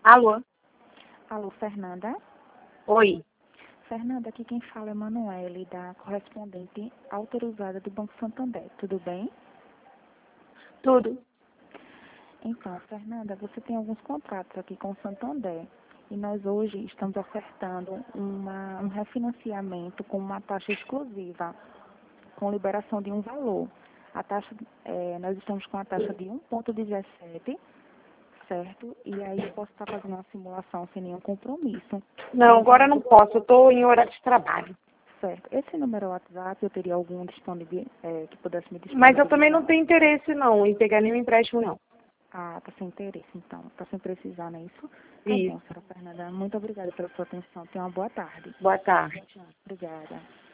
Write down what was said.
Alô? Alô, Fernanda? Oi. Fernanda, aqui quem fala é Manoele, da correspondente autorizada do Banco Santander. Tudo bem? Tudo. Então, Fernanda, você tem alguns contratos aqui com o Santander e nós hoje estamos ofertando um refinanciamento com uma taxa exclusiva, com liberação de um valor. A taxa, nós estamos com a taxa de 1,17, certo? E aí eu posso estar fazendo uma simulação sem nenhum compromisso. Não, agora eu não posso. Eu estou em horário de trabalho. Certo. Esse número é o WhatsApp, eu teria algum disponível, que pudesse me disponibilizar? Mas eu também não tenho interesse, não, em pegar nenhum empréstimo, não. Ah, tá sem interesse, então. Tá sem precisar, não é isso? Tá Isso. bom, senhora Fernanda. Muito obrigada pela sua atenção. Tenha uma boa tarde. Boa tarde. Obrigada.